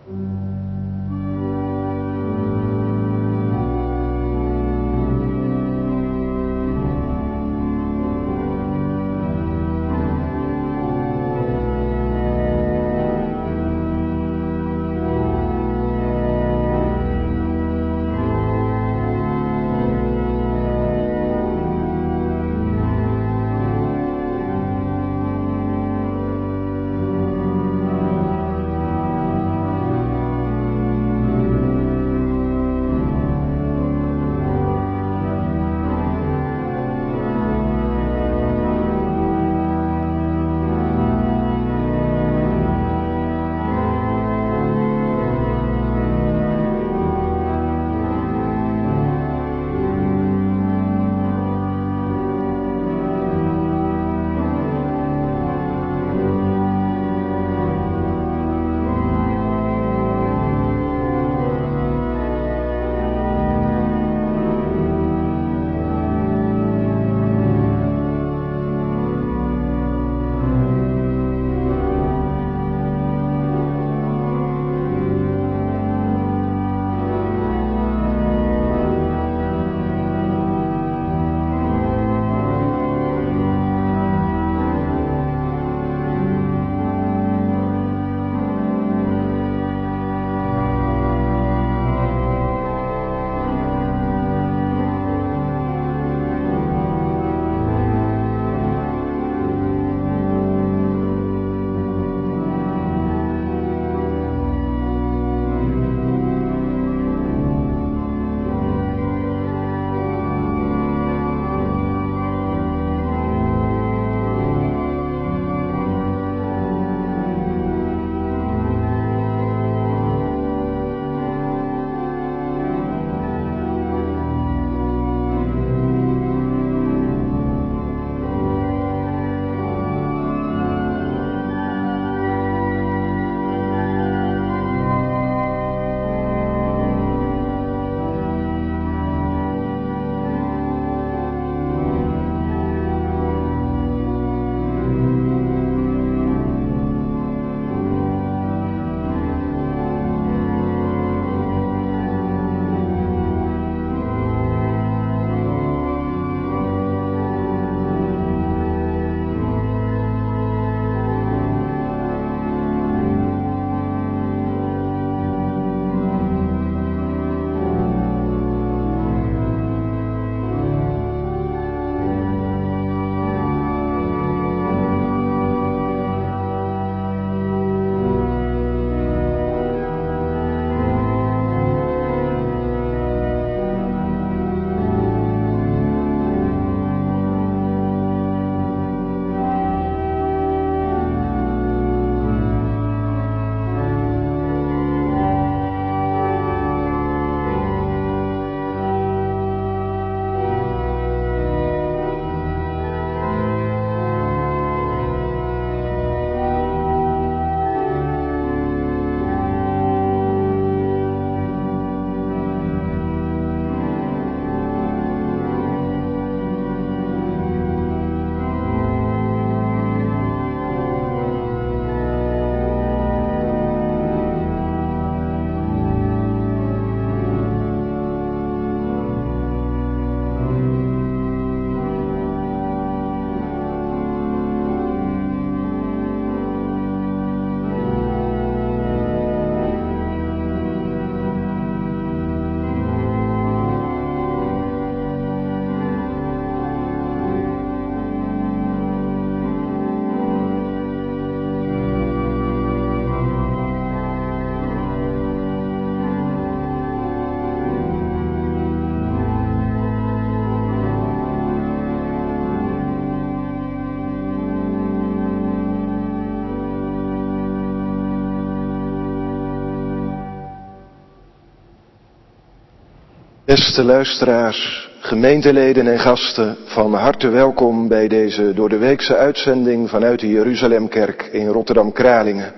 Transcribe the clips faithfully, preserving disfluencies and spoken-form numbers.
Beste luisteraars, gemeenteleden en gasten, van harte welkom bij deze doordeweekse uitzending vanuit de Jeruzalemkerk in Rotterdam-Kralingen.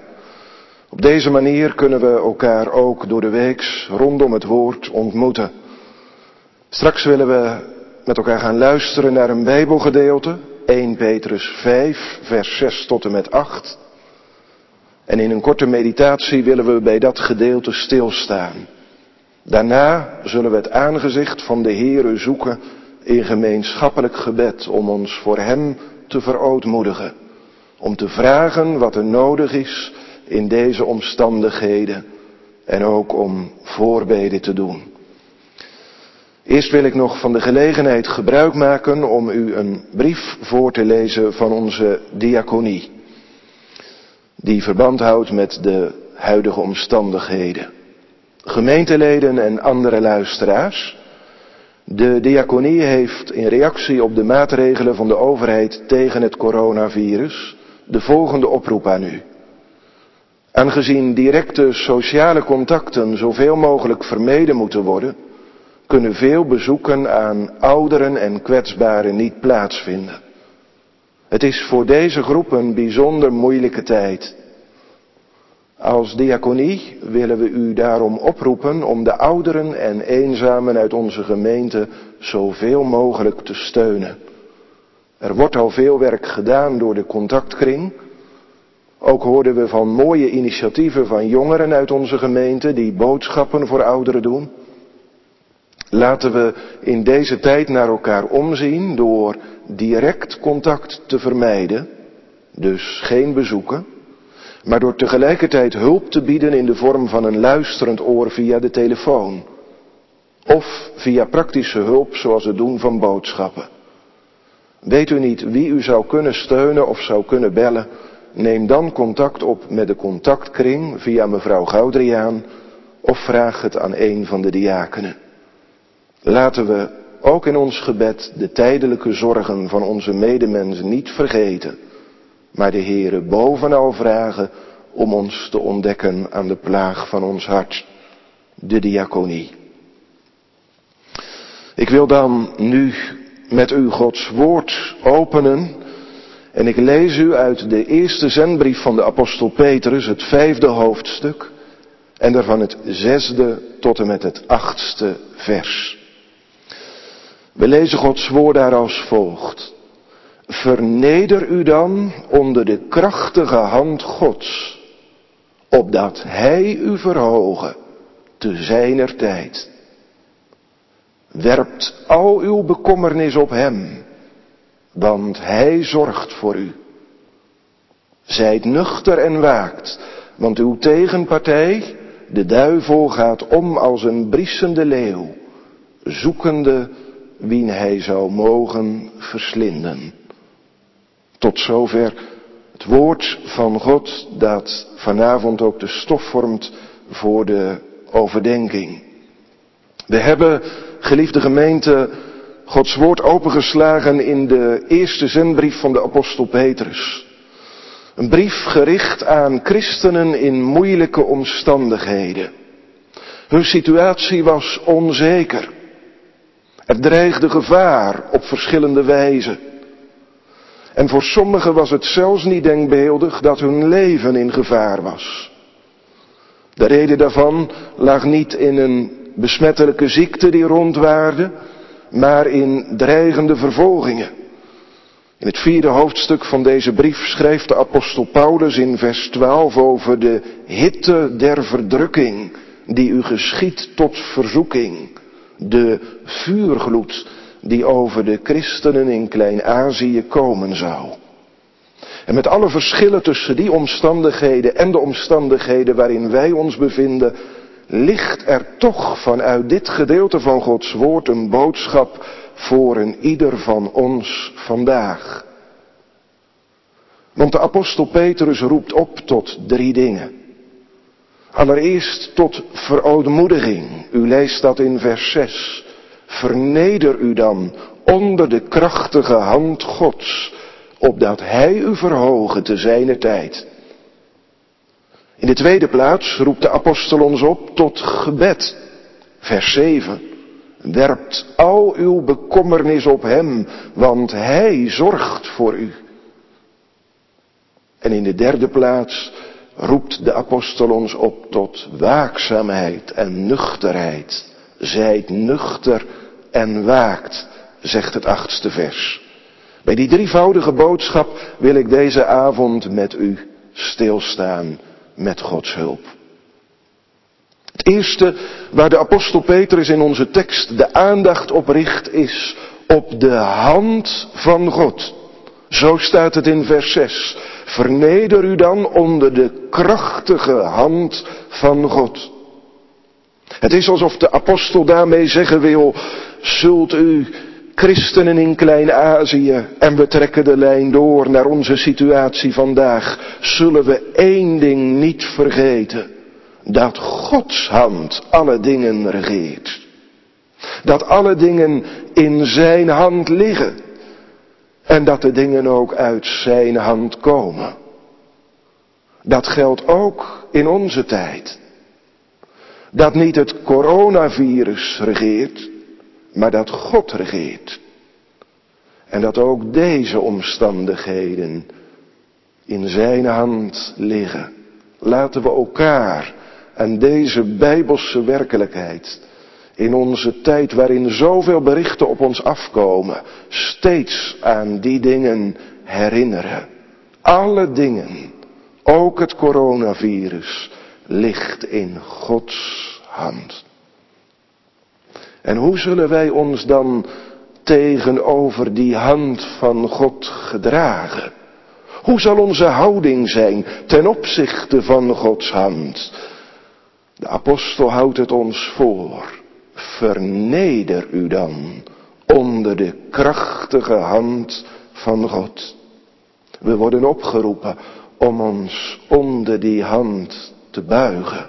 Op deze manier kunnen we elkaar ook doordeweeks rondom het woord ontmoeten. Straks willen we met elkaar gaan luisteren naar een Bijbelgedeelte, Eerste Petrus vijf, vers zes tot en met acht. En in een korte meditatie willen we bij dat gedeelte stilstaan. Daarna zullen we het aangezicht van de Heere zoeken in gemeenschappelijk gebed om ons voor Hem te verootmoedigen. Om te vragen wat er nodig is in deze omstandigheden en ook om voorbeden te doen. Eerst wil ik nog van de gelegenheid gebruik maken om u een brief voor te lezen van onze diaconie. Die verband houdt met de huidige omstandigheden. Gemeenteleden en andere luisteraars. De diaconie heeft in reactie op de maatregelen van de overheid tegen het coronavirus de volgende oproep aan u. Aangezien directe sociale contacten zoveel mogelijk vermeden moeten worden, kunnen veel bezoeken aan ouderen en kwetsbaren niet plaatsvinden. Het is voor deze groep een bijzonder moeilijke tijd. Als diaconie willen we u daarom oproepen om de ouderen en eenzamen uit onze gemeente zoveel mogelijk te steunen. Er wordt al veel werk gedaan door de contactkring. Ook hoorden we van mooie initiatieven van jongeren uit onze gemeente die boodschappen voor ouderen doen. Laten we in deze tijd naar elkaar omzien door direct contact te vermijden, dus geen bezoeken, maar door tegelijkertijd hulp te bieden in de vorm van een luisterend oor via de telefoon. Of via praktische hulp zoals het doen van boodschappen. Weet u niet wie u zou kunnen steunen of zou kunnen bellen? Neem dan contact op met de contactkring via mevrouw Goudriaan of vraag het aan een van de diakenen. Laten we ook in ons gebed de tijdelijke zorgen van onze medemens niet vergeten, maar de Heere bovenal vragen om ons te ontdekken aan de plaag van ons hart, de diaconie. Ik wil dan nu met u Gods woord openen en ik lees u uit de eerste zendbrief van de apostel Petrus, het vijfde hoofdstuk en daarvan het zesde tot en met het achtste vers. We lezen Gods woord daar als volgt. Verneder u dan onder de krachtige hand Gods, opdat Hij u verhoge te zijner tijd. Werpt al uw bekommernis op Hem, want Hij zorgt voor u. Zijt nuchter en waakt, want uw tegenpartij, de duivel, gaat om als een briesende leeuw, zoekende wien hij zou mogen verslinden. Tot zover het woord van God dat vanavond ook de stof vormt voor de overdenking. We hebben, geliefde gemeente, Gods woord opengeslagen in de eerste zendbrief van de apostel Petrus. Een brief gericht aan christenen in moeilijke omstandigheden. Hun situatie was onzeker. Er dreigde gevaar op verschillende wijzen. En voor sommigen was het zelfs niet denkbeeldig dat hun leven in gevaar was. De reden daarvan lag niet in een besmettelijke ziekte die rondwaarde, maar in dreigende vervolgingen. In het vierde hoofdstuk van deze brief schrijft de apostel Paulus in vers twaalf over de hitte der verdrukking die u geschiedt tot verzoeking. De vuurgloed die over de christenen in Klein-Azië komen zou. En met alle verschillen tussen die omstandigheden en de omstandigheden waarin wij ons bevinden, ligt er toch vanuit dit gedeelte van Gods woord een boodschap voor een ieder van ons vandaag. Want de apostel Petrus roept op tot drie dingen. Allereerst tot verootmoediging. U leest dat in vers zes. Verneder u dan onder de krachtige hand Gods, opdat Hij u verhoge te zijner tijd. In de tweede plaats roept de apostel ons op tot gebed. Vers zeven. Werpt al uw bekommernis op Hem, want Hij zorgt voor u. En in de derde plaats roept de apostel ons op tot waakzaamheid en nuchterheid. Zijt nuchter en waakt, zegt het achtste vers. Bij die drievoudige boodschap wil ik deze avond met u stilstaan. met Gods hulp. Het eerste waar de apostel Petrus in onze tekst de aandacht op richt is op de hand van God. Zo staat het in vers zes. Verneder u dan onder de krachtige hand van God. Het is alsof de apostel daarmee zeggen wil, zult u christenen in Klein-Azië, en we trekken de lijn door naar onze situatie vandaag, zullen we één ding niet vergeten. Dat Gods hand alle dingen regeert. Dat alle dingen in zijn hand liggen. En dat de dingen ook uit zijn hand komen. Dat geldt ook in onze tijd. Dat niet het coronavirus regeert, maar dat God regeert. En dat ook deze omstandigheden in zijn hand liggen. Laten we elkaar aan deze bijbelse werkelijkheid in onze tijd waarin zoveel berichten op ons afkomen, steeds aan die dingen herinneren. Alle dingen, ook het coronavirus, ligt in Gods hand. En hoe zullen wij ons dan tegenover die hand van God gedragen? Hoe zal onze houding zijn ten opzichte van Gods hand? De apostel houdt het ons voor. Verneder u dan onder de krachtige hand van God. We worden opgeroepen om ons onder die hand te buigen.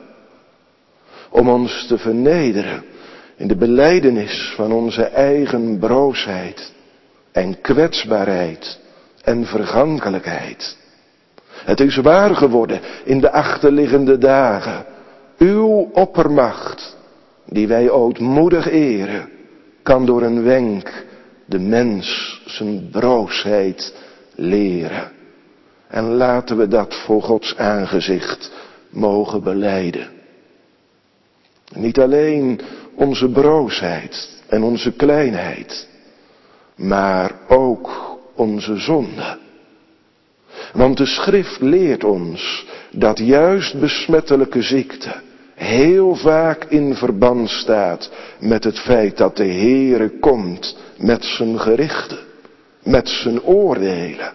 Om ons te vernederen in de belijdenis van onze eigen broosheid en kwetsbaarheid en vergankelijkheid. Het is waar geworden in de achterliggende dagen. Uw oppermacht, die wij ootmoedig eren, kan door een wenk de mens zijn broosheid leren. En laten we dat voor Gods aangezicht mogen belijden. Niet alleen onze broosheid en onze kleinheid, maar ook onze zonde. Want de schrift leert ons dat juist besmettelijke ziekte heel vaak in verband staat met het feit dat de Heere komt met zijn gerichten, met zijn oordelen.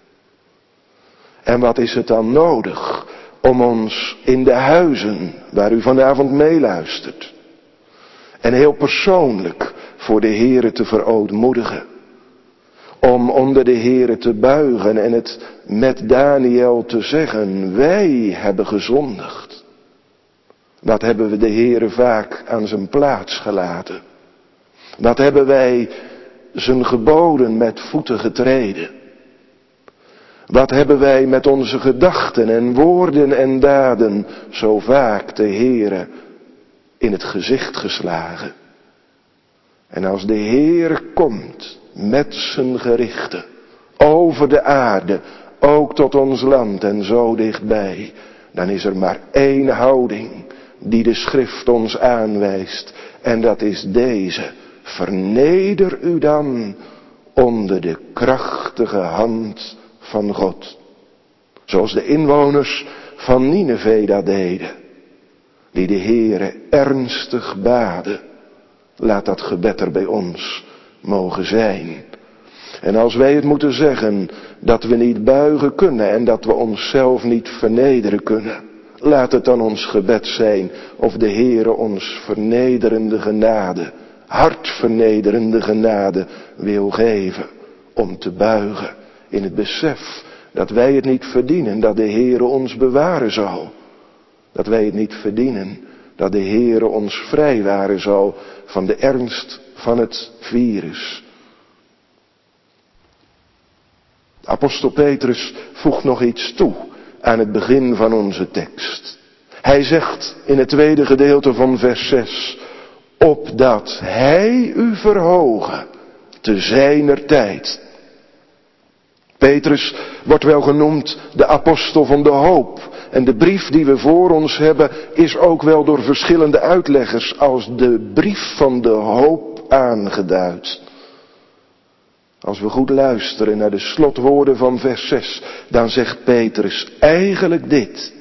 En wat is het dan nodig om ons in de huizen waar u vanavond meeluistert en heel persoonlijk voor de Heere te verootmoedigen. Om onder de Heere te buigen en het met Daniel te zeggen, wij hebben gezondigd. Wat hebben we de Heere vaak aan zijn plaats gelaten. Wat hebben wij zijn geboden met voeten getreden. Wat hebben wij met onze gedachten en woorden en daden zo vaak de Heere in het gezicht geslagen. En als de Heere komt met zijn gerichten over de aarde, ook tot ons land en zo dichtbij, dan is er maar één houding die de schrift ons aanwijst. En dat is deze. Verneder u dan onder de krachtige hand van God. Zoals de inwoners van Nineve dat deden. Die de Heere ernstig baden. Laat dat gebed er bij ons mogen zijn. En als wij het moeten zeggen dat we niet buigen kunnen en dat we onszelf niet vernederen kunnen. Laat het dan ons gebed zijn of de Heere ons vernederende genade, hartvernederende genade wil geven. Om te buigen in het besef dat wij het niet verdienen, dat de Heere ons bewaren zal. Dat wij het niet verdienen, dat de Heere ons vrijwaren zal van de ernst van het virus. Apostel Petrus voegt nog iets toe aan het begin van onze tekst. Hij zegt in het tweede gedeelte van vers zes, opdat hij u verhogen te zijner tijd. Petrus wordt wel genoemd de apostel van de hoop. En de brief die we voor ons hebben is ook wel door verschillende uitleggers als de brief van de hoop aangeduid. Als we goed luisteren naar de slotwoorden van vers zes, dan zegt Petrus eigenlijk dit.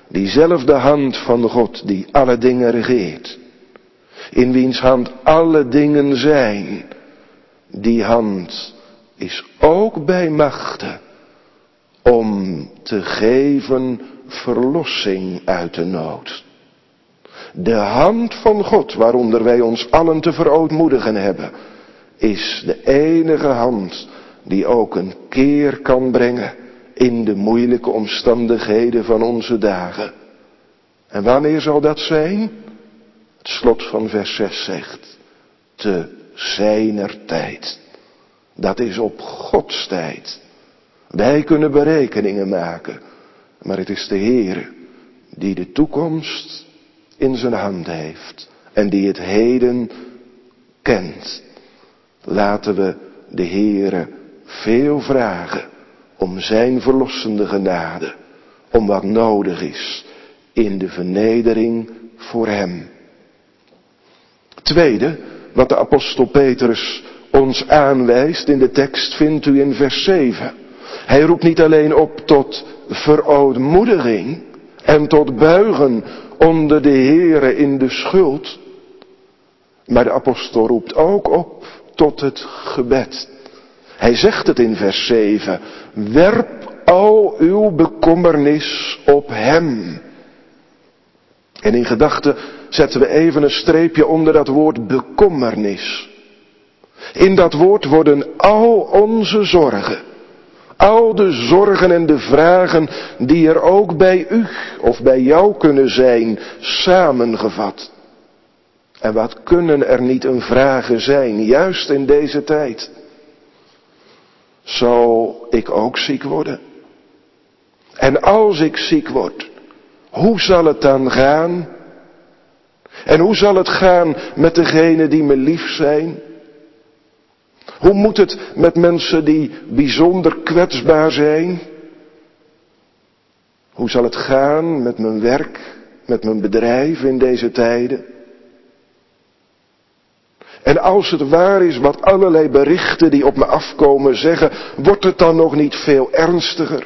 Diezelfde hand van God die alle dingen regeert. In wiens hand alle dingen zijn. Die hand is ook bij machte om te geven verlossing uit de nood. De hand van God waaronder wij ons allen te verootmoedigen hebben, is de enige hand die ook een keer kan brengen in de moeilijke omstandigheden van onze dagen. En wanneer zal dat zijn? Het slot van vers zes zegt, te zijner tijd. Dat is op Gods tijd. Wij kunnen berekeningen maken, maar het is de Heere die de toekomst in zijn hand heeft en die het heden kent. Laten we de Heere veel vragen om zijn verlossende genade, om wat nodig is in de vernedering voor hem. Tweede, wat de apostel Petrus ons aanwijst in de tekst, vindt u in vers zeven. Hij roept niet alleen op tot verootmoediging en tot buigen onder de Heere in de schuld, maar de apostel roept ook op tot het gebed. Hij zegt het in vers zeven, werp al uw bekommernis op hem. En in gedachten zetten we even een streepje onder dat woord bekommernis. In dat woord worden al onze zorgen, al de zorgen en de vragen die er ook bij u of bij jou kunnen zijn, samengevat. En wat kunnen er niet een vragen zijn, juist in deze tijd? Zal ik ook ziek worden? En als ik ziek word, hoe zal het dan gaan? En hoe zal het gaan met degenen die me lief zijn? Hoe moet het met mensen die bijzonder kwetsbaar zijn? Hoe zal het gaan met mijn werk, met mijn bedrijf in deze tijden? En als het waar is wat allerlei berichten die op me afkomen zeggen, wordt het dan nog niet veel ernstiger?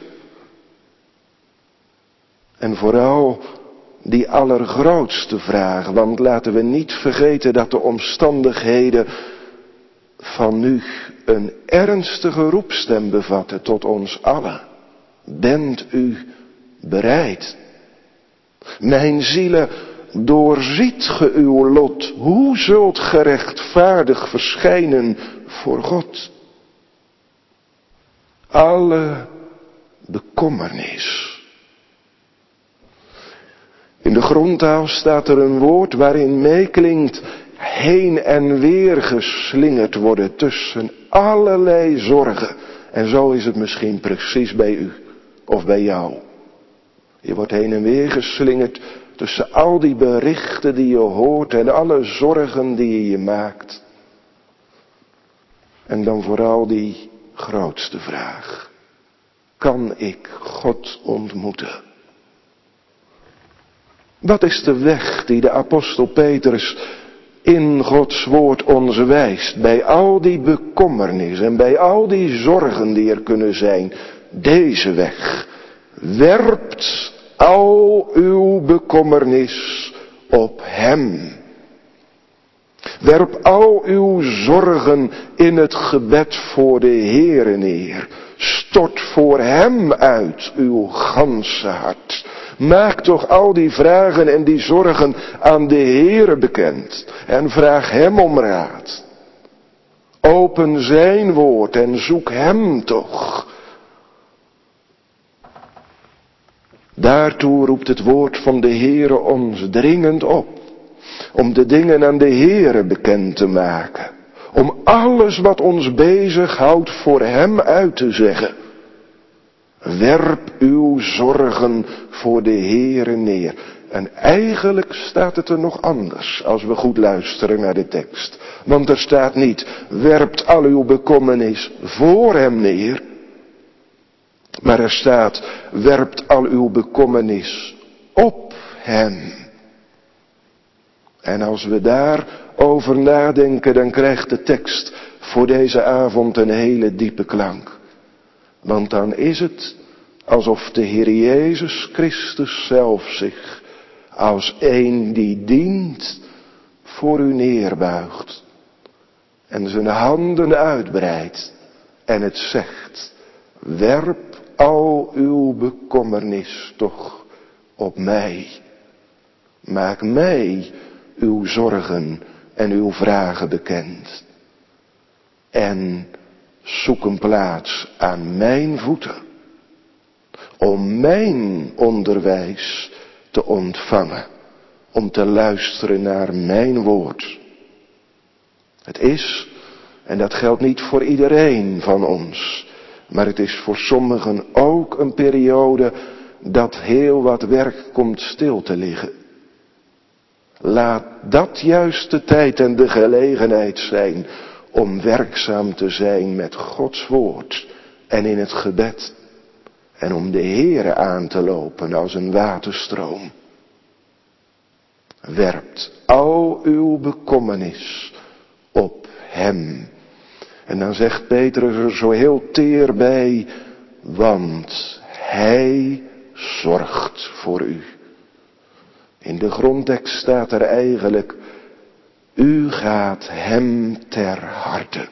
En vooral die allergrootste vraag, want laten we niet vergeten dat de omstandigheden van nu een ernstige roepstem bevatten tot ons allen. Bent u bereid? Mijn zielen, doorziet ge uw lot, hoe zult ge rechtvaardig verschijnen voor God? Alle bekommernis. In de grondtaal staat er een woord waarin meeklinkt heen en weer geslingerd worden tussen allerlei zorgen. En zo is het misschien precies bij u of bij jou. Je wordt heen en weer geslingerd tussen al die berichten die je hoort en alle zorgen die je je maakt. En dan vooral die grootste vraag. Kan ik God ontmoeten? Wat is de weg die de apostel Petrus in Gods woord ons wijst? Bij al die bekommernis en bij al die zorgen die er kunnen zijn. Deze weg. Werpt al uw bekommernis op hem. Werp al uw zorgen in het gebed voor de Heere neer. Stort voor hem uit uw ganse hart. Maak toch al die vragen en die zorgen aan de Heere bekend. En vraag hem om raad. Open zijn woord en zoek hem toch. Daartoe roept het woord van de Heere ons dringend op. Om de dingen aan de Heere bekend te maken. Om alles wat ons bezighoudt voor hem uit te zeggen. Werp uw zorgen voor de Heere neer. En eigenlijk staat het er nog anders als we goed luisteren naar de tekst. Want er staat niet, werpt al uw bekommernis voor hem neer. Maar er staat, werpt al uw bekommernis op hem. En als we daarover nadenken, dan krijgt de tekst voor deze avond een hele diepe klank. Want dan is het alsof de Heer Jezus Christus zelf zich als een die dient voor u neerbuigt en zijn handen uitbreidt en het zegt: werp al uw bekommernis toch op mij. Maak mij uw zorgen en uw vragen bekend. En zoek een plaats aan mijn voeten, om mijn onderwijs te ontvangen, om te luisteren naar mijn woord. Het is, en dat geldt niet voor iedereen van ons, maar het is voor sommigen ook een periode dat heel wat werk komt stil te liggen. Laat dat juist de tijd en de gelegenheid zijn om werkzaam te zijn met Gods woord en in het gebed. En om de Heere aan te lopen als een waterstroom. Werpt al uw bekommernis op hem. En dan zegt Petrus er zo heel teer bij: want hij zorgt voor u. In de grondtekst staat er eigenlijk: u gaat hem ter harte.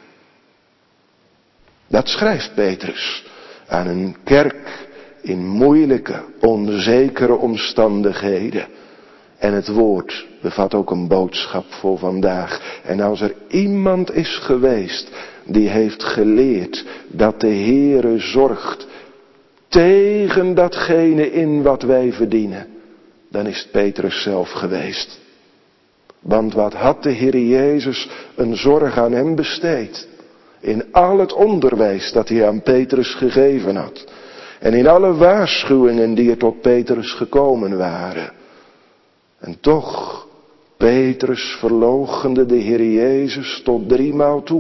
Dat schrijft Petrus aan een kerk in moeilijke, onzekere omstandigheden. En het woord bevat ook een boodschap voor vandaag. En als er iemand is geweest die heeft geleerd dat de Heere zorgt tegen datgene in wat wij verdienen, dan is het Petrus zelf geweest. Want wat had de Heer Jezus een zorg aan hem besteed? In al het onderwijs dat hij aan Petrus gegeven had. En in alle waarschuwingen die er tot Petrus gekomen waren. En toch, Petrus verloochende de Heer Jezus tot driemaal toe.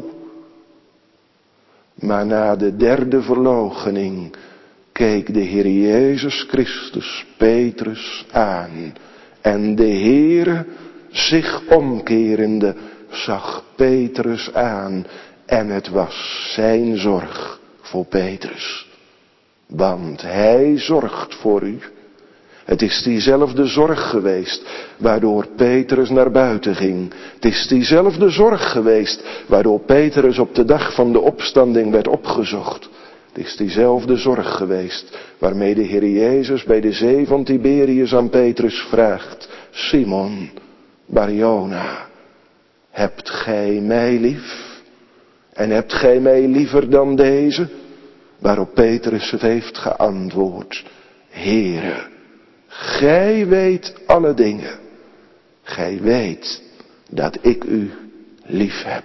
Maar na de derde verloochening keek de Heer Jezus Christus Petrus aan. En de Heere, zich omkerende, zag Petrus aan. En het was zijn zorg voor Petrus. Want hij zorgt voor u. Het is diezelfde zorg geweest waardoor Petrus naar buiten ging. Het is diezelfde zorg geweest waardoor Petrus op de dag van de opstanding werd opgezocht. Het is diezelfde zorg geweest waarmee de Heer Jezus bij de zee van Tiberius aan Petrus vraagt: Simon, Barjona, hebt gij mij lief? En hebt gij mij liever dan deze? Waarop Petrus het heeft geantwoord: Heere, gij weet alle dingen. Gij weet dat ik u lief heb.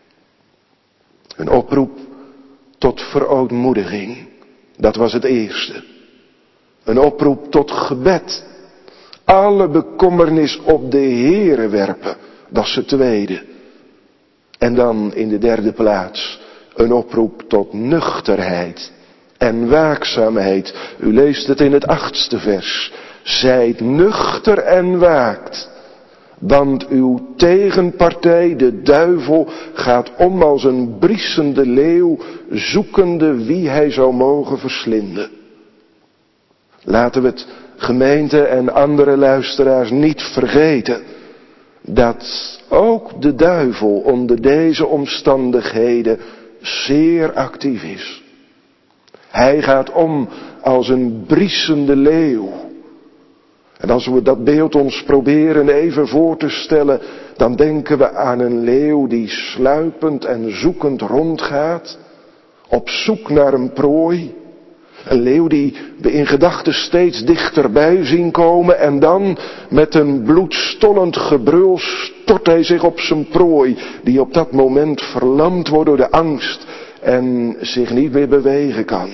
Een oproep tot verootmoediging, dat was het eerste. Een oproep tot gebed. Alle bekommernis op de Heere werpen, dat is het tweede. En dan in de derde plaats een oproep tot nuchterheid en waakzaamheid. U leest het in het achtste vers. Zijt nuchter en waakt, want uw tegenpartij, de duivel, gaat om als een briesende leeuw, zoekende wie hij zou mogen verslinden. Laten we het, gemeente en andere luisteraars, niet vergeten dat ook de duivel onder deze omstandigheden zeer actief is. Hij gaat om als een briesende leeuw. En als we dat beeld ons proberen even voor te stellen, dan denken we aan een leeuw die sluipend en zoekend rondgaat, op zoek naar een prooi. Een leeuw die we in gedachten steeds dichterbij zien komen en dan met een bloedstollend gebrul stort hij zich op zijn prooi, die op dat moment verlamd wordt door de angst en zich niet meer bewegen kan.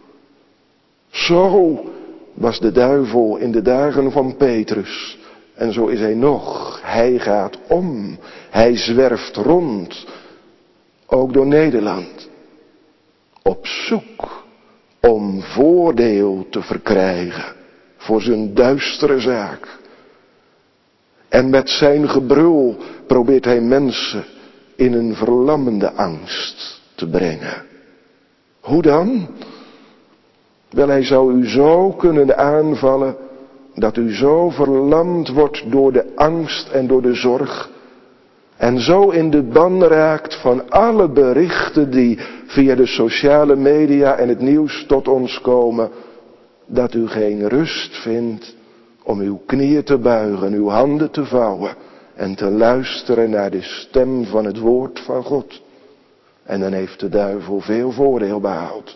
Zo was de duivel in de dagen van Petrus. En zo is hij nog. Hij gaat om. Hij zwerft rond. Ook door Nederland. Op zoek om voordeel te verkrijgen voor zijn duistere zaak. En met zijn gebrul probeert hij mensen in een verlammende angst te brengen. Hoe dan? Wel, hij zou u zo kunnen aanvallen dat u zo verlamd wordt door de angst en door de zorg. En zo in de ban raakt van alle berichten die via de sociale media en het nieuws tot ons komen. Dat u geen rust vindt om uw knieën te buigen, uw handen te vouwen. En te luisteren naar de stem van het woord van God. En dan heeft de duivel veel voordeel behaald.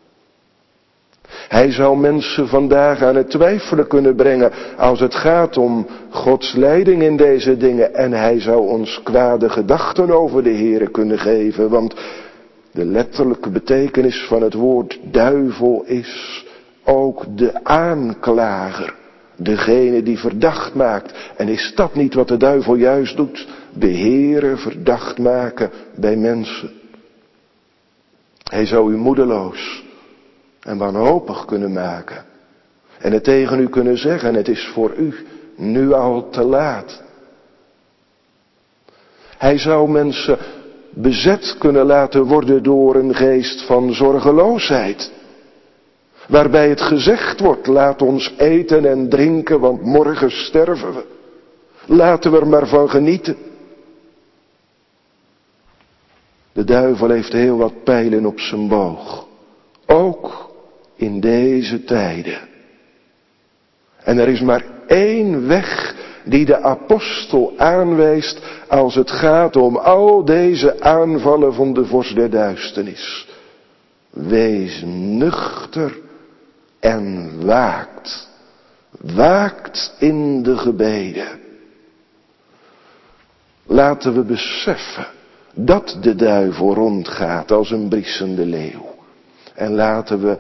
Hij zou mensen vandaag aan het twijfelen kunnen brengen als het gaat om Gods leiding in deze dingen. En hij zou ons kwade gedachten over de Here kunnen geven. Want de letterlijke betekenis van het woord duivel is ook de aanklager. Degene die verdacht maakt. En is dat niet wat de duivel juist doet? De Heere verdacht maken bij mensen. Hij zou u moedeloos en wanhopig kunnen maken. En het tegen u kunnen zeggen, het is voor u nu al te laat. Hij zou mensen bezet kunnen laten worden door een geest van zorgeloosheid. Waarbij het gezegd wordt, laat ons eten en drinken, want morgen sterven we. Laten we er maar van genieten. De duivel heeft heel wat pijlen op zijn boog. Ook in deze tijden. En er is maar één weg die de apostel aanwijst als het gaat om al deze aanvallen van de vorst der duisternis. Wees nuchter en waakt. Waakt in de gebeden. Laten we beseffen dat de duivel rondgaat als een briesende leeuw. En laten we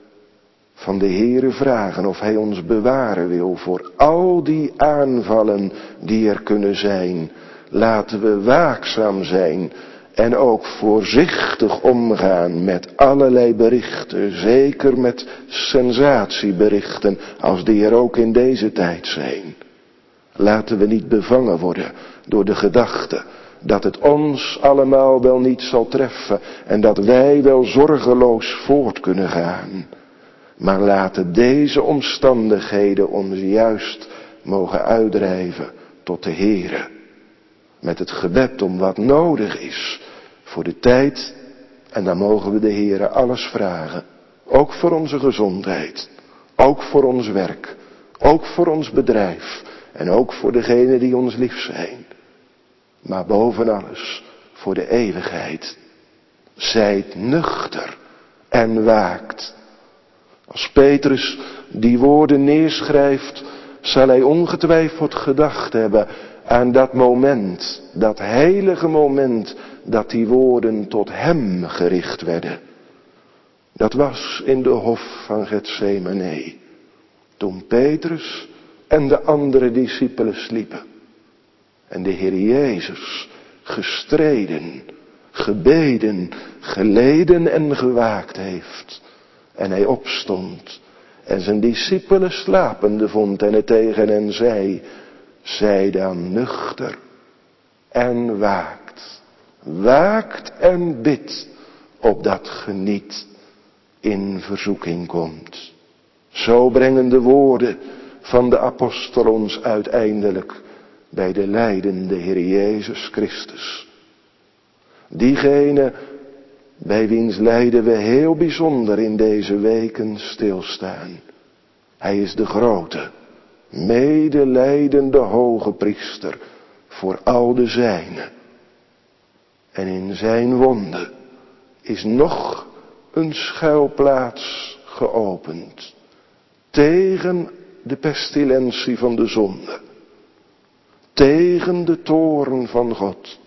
van de Heere vragen of hij ons bewaren wil voor al die aanvallen die er kunnen zijn. Laten we waakzaam zijn en ook voorzichtig omgaan met allerlei berichten. Zeker met sensatieberichten als die er ook in deze tijd zijn. Laten we niet bevangen worden door de gedachte dat het ons allemaal wel niet zal treffen en dat wij wel zorgeloos voort kunnen gaan. Maar laten deze omstandigheden ons juist mogen uitdrijven tot de Heere. Met het gebed om wat nodig is voor de tijd. En dan mogen we de Heere alles vragen. Ook voor onze gezondheid. Ook voor ons werk. Ook voor ons bedrijf. En ook voor degenen die ons lief zijn. Maar boven alles voor de eeuwigheid. Zijt nuchter en waakt. Als Petrus die woorden neerschrijft, zal hij ongetwijfeld gedacht hebben aan dat moment, dat heilige moment, dat die woorden tot hem gericht werden. Dat was in de hof van Getsemane, toen Petrus en de andere discipelen sliepen. En de Heer Jezus gestreden, gebeden, geleden en gewaakt heeft. En hij opstond en zijn discipelen slapende vond en het tegen hen zei, zij dan nuchter en waakt. Waakt en bidt, opdat ge niet in verzoeking komt. Zo brengen de woorden van de apostel ons uiteindelijk bij de lijdende Heer Jezus Christus. Diegene bij wiens lijden we heel bijzonder in deze weken stilstaan. Hij is de grote, medelijdende hoge priester voor al de zijnen. En in zijn wonden is nog een schuilplaats geopend tegen de pestilentie van de zonde. Tegen de toorn van God.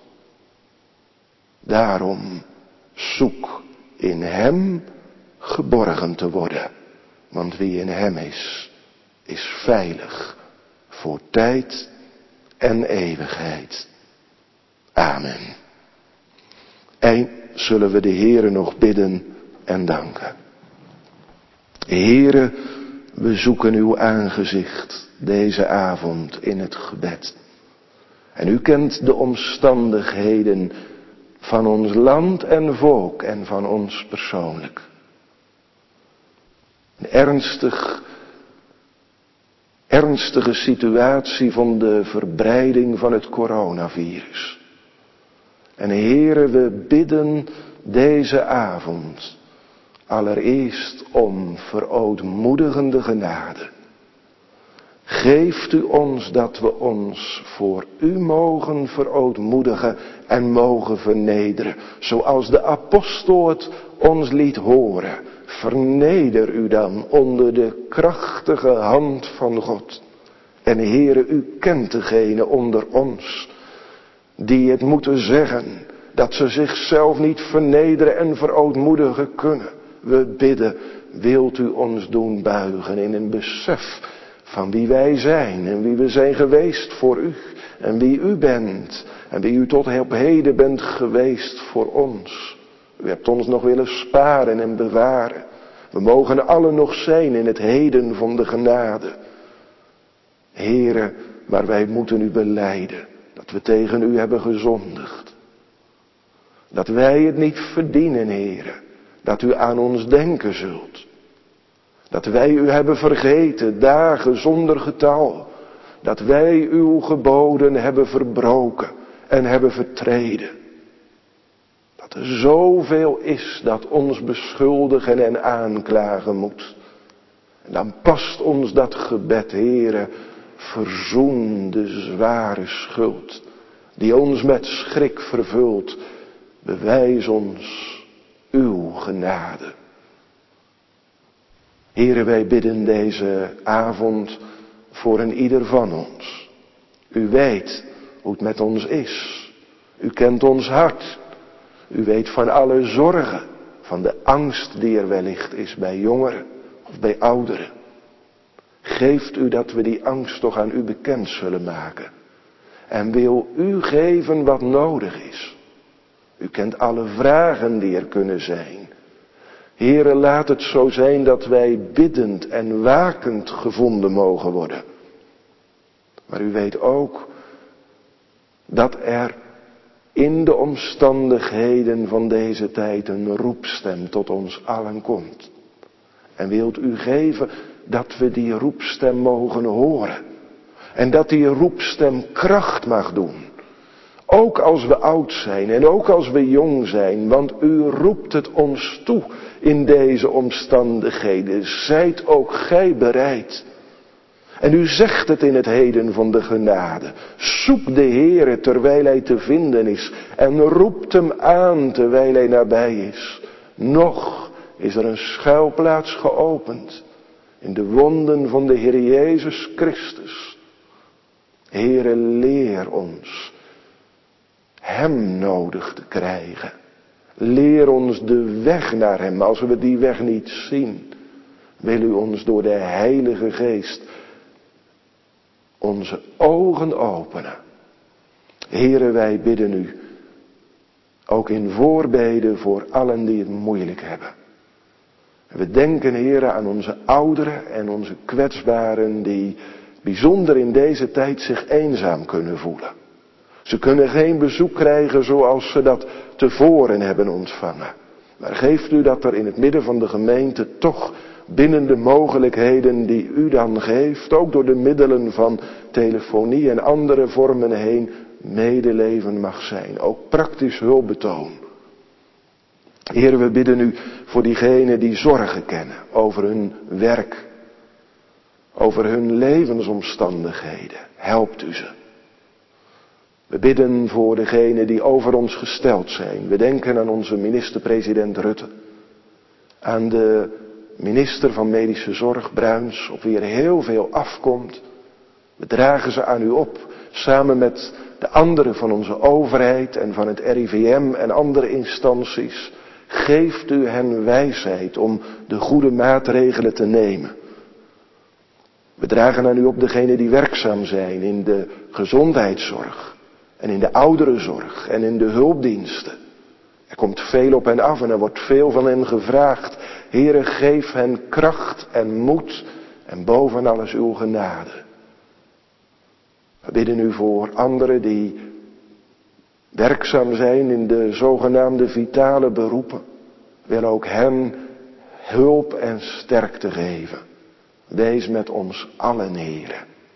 Daarom zoek in hem geborgen te worden. Want wie in hem is, is veilig voor tijd en eeuwigheid. Amen. En zullen we de Heere nog bidden en danken. Heere, we zoeken uw aangezicht deze avond in het gebed. En u kent de omstandigheden van ons land en volk en van ons persoonlijk. Een ernstig, ernstige situatie van de verbreiding van het coronavirus. En Heere, we bidden deze avond allereerst om verootmoedigende genade. Geeft u ons dat we ons voor u mogen verootmoedigen en mogen vernederen. Zoals de apostel het ons liet horen. Verneder u dan onder de krachtige hand van God. En Heere, u kent degene onder ons die het moeten zeggen dat ze zichzelf niet vernederen en verootmoedigen kunnen. We bidden, wilt u ons doen buigen in een besef van wie wij zijn en wie we zijn geweest voor u en wie u bent en wie u tot op heden bent geweest voor ons. U hebt ons nog willen sparen en bewaren. We mogen allen nog zijn in het heden van de genade. Heere, maar wij moeten u belijden dat we tegen u hebben gezondigd. Dat wij het niet verdienen, Heere, dat u aan ons denken zult. Dat wij u hebben vergeten, dagen zonder getal. Dat wij uw geboden hebben verbroken en hebben vertreden. Dat er zoveel is dat ons beschuldigen en aanklagen moet. En dan past ons dat gebed, Heere, verzoen de zware schuld die ons met schrik vervult. Bewijs ons uw genade. Heere, wij bidden deze avond voor een ieder van ons. U weet hoe het met ons is. U kent ons hart. U weet van alle zorgen, van de angst die er wellicht is bij jongeren of bij ouderen. Geeft u dat we die angst toch aan u bekend zullen maken. En wil u geven wat nodig is. U kent alle vragen die er kunnen zijn. Heere, laat het zo zijn dat wij biddend en wakend gevonden mogen worden. Maar u weet ook dat er in de omstandigheden van deze tijd een roepstem tot ons allen komt. En wilt u geven dat we die roepstem mogen horen. En dat die roepstem kracht mag doen. Ook als we oud zijn en ook als we jong zijn, want u roept het ons toe in deze omstandigheden. Zijt ook gij bereid. En u zegt het in het heden van de genade. Zoek de Heere terwijl hij te vinden is en roept hem aan terwijl hij nabij is. Nog is er een schuilplaats geopend in de wonden van de Heer Jezus Christus. Heere, leer ons hem nodig te krijgen. Leer ons de weg naar hem. Als we die weg niet zien, wil u ons door de Heilige Geest onze ogen openen. Heere, wij bidden u, ook in voorbeden voor allen die het moeilijk hebben. We denken, Heere, aan onze ouderen en onze kwetsbaren die bijzonder in deze tijd zich eenzaam kunnen voelen. Ze kunnen geen bezoek krijgen zoals ze dat tevoren hebben ontvangen. Maar geeft u dat er in het midden van de gemeente toch binnen de mogelijkheden die u dan geeft, ook door de middelen van telefonie en andere vormen heen, medeleven mag zijn. Ook praktisch hulpbetoon. Heer, we bidden u voor diegenen die zorgen kennen over hun werk, over hun levensomstandigheden. Helpt u ze. We bidden voor degenen die over ons gesteld zijn. We denken aan onze minister-president Rutte. Aan de minister van Medische Zorg Bruins, op wie er heel veel afkomt. We dragen ze aan u op, samen met de anderen van onze overheid en van het R I V M en andere instanties. Geeft u hen wijsheid om de goede maatregelen te nemen. We dragen aan u op degenen die werkzaam zijn in de gezondheidszorg en in de ouderenzorg en in de hulpdiensten. Er komt veel op hen af en er wordt veel van hen gevraagd. Heere, geef hen kracht en moed en boven alles uw genade. We bidden u voor anderen die werkzaam zijn in de zogenaamde vitale beroepen. Wil ook hen hulp en sterkte geven. Wees met ons allen, Heere.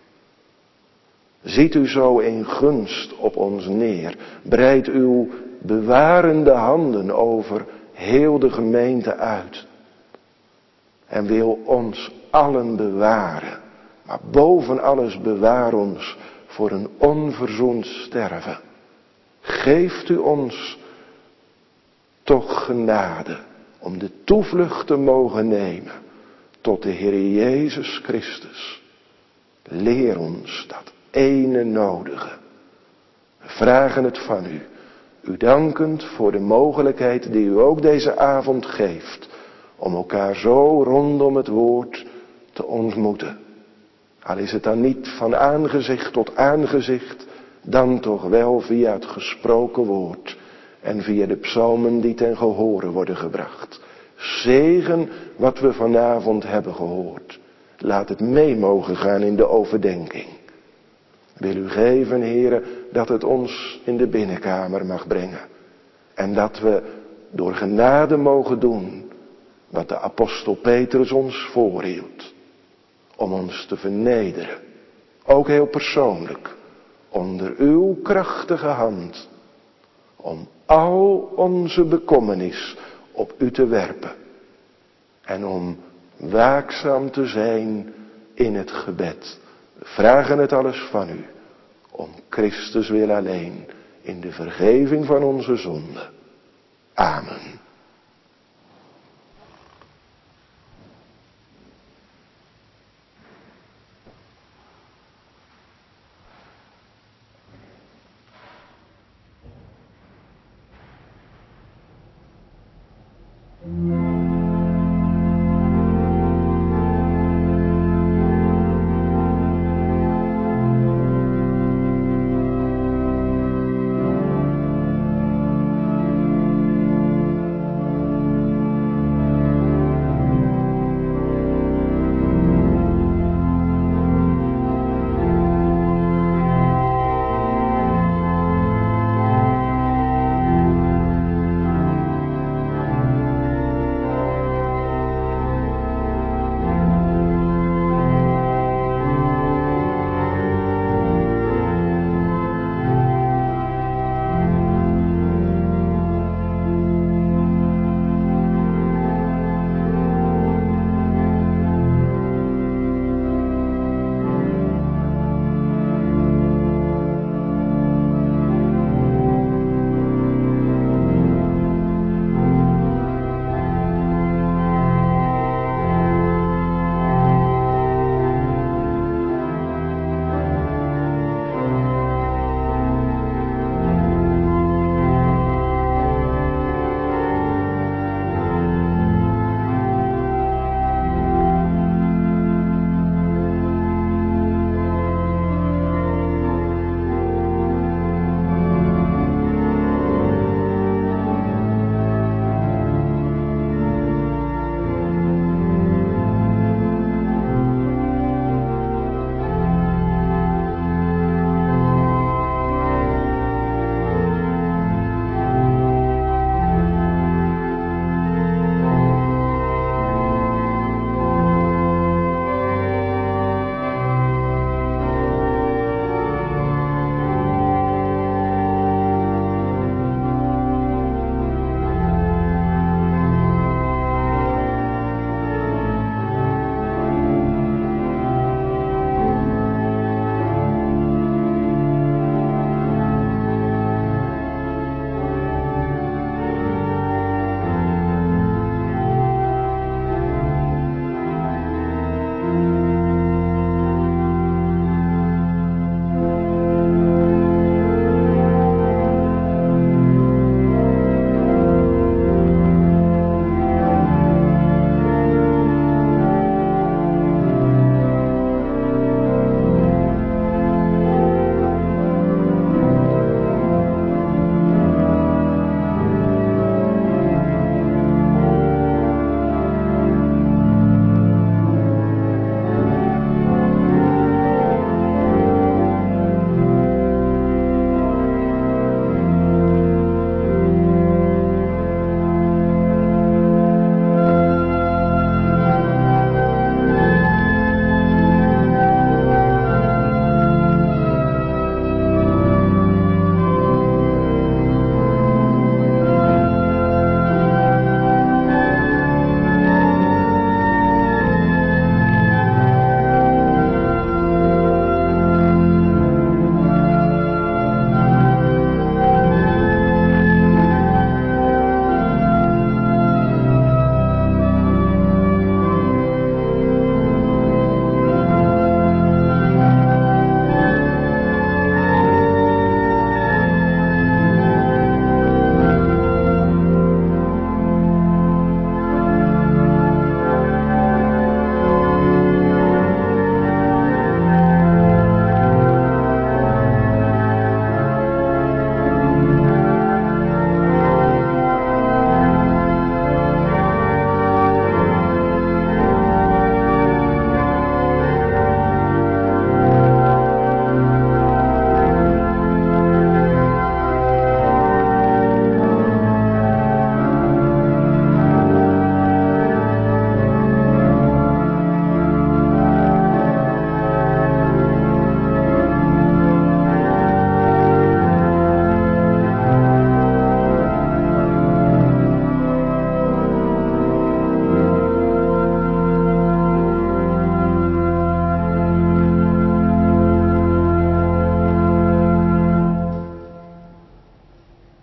Ziet u zo in gunst op ons neer. Breid uw bewarende handen over heel de gemeente uit. En wil ons allen bewaren. Maar boven alles bewaar ons voor een onverzoend sterven. Geeft u ons toch genade om de toevlucht te mogen nemen tot de Heer Jezus Christus. Leer ons dat ene nodige. We vragen het van u, u dankend voor de mogelijkheid die u ook deze avond geeft, om elkaar zo rondom het woord te ontmoeten. Al is het dan niet van aangezicht tot aangezicht, dan toch wel via het gesproken woord en via de psalmen die ten gehore worden gebracht. Zegen wat we vanavond hebben gehoord. Laat het mee mogen gaan in de overdenking. Wil u geven, Heere, dat het ons in de binnenkamer mag brengen. En dat we door genade mogen doen wat de apostel Petrus ons voorhield. Om ons te vernederen, ook heel persoonlijk, onder uw krachtige hand. Om al onze bekommernis op u te werpen. En om waakzaam te zijn in het gebed. We vragen het alles van u. Om Christus wil alleen. In de vergeving van onze zonden. Amen.